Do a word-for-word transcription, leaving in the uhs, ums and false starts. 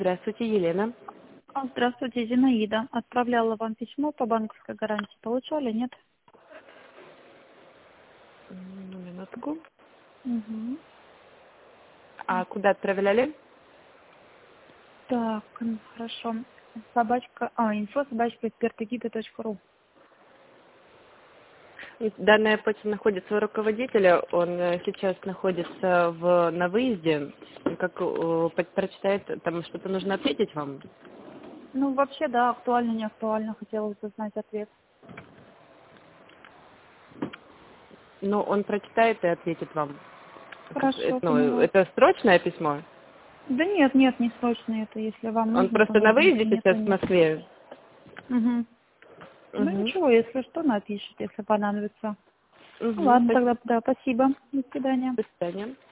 Здравствуйте, Елена. А, Здравствуйте, Зинаида. Отправляла вам письмо по банковской гарантии. Получали, нет? М, Минутку. Угу. А куда отправляли? Так, м, хорошо. Собачка, а, инфо собачка экспертэгида точка ру. Данная почта находится у руководителя. Он э, сейчас находится в, на выезде. Как э, по- прочитает, там что-то нужно ответить вам? Ну, вообще, да, актуально, не актуально. Хотелось бы знать ответ. Ну, он прочитает и ответит вам. Как- э, Хорошо, ну, поняла. это срочное письмо? Да нет, нет, не срочно это. Если вам Он нужно, то просто на нужно. Если выезде нет, то сейчас в нет. Москве. Угу. Ну, Угу. ничего, если что, напишите, если понадобится. Ну, Угу. ладно, тогда, да, спасибо. До свидания. До свидания.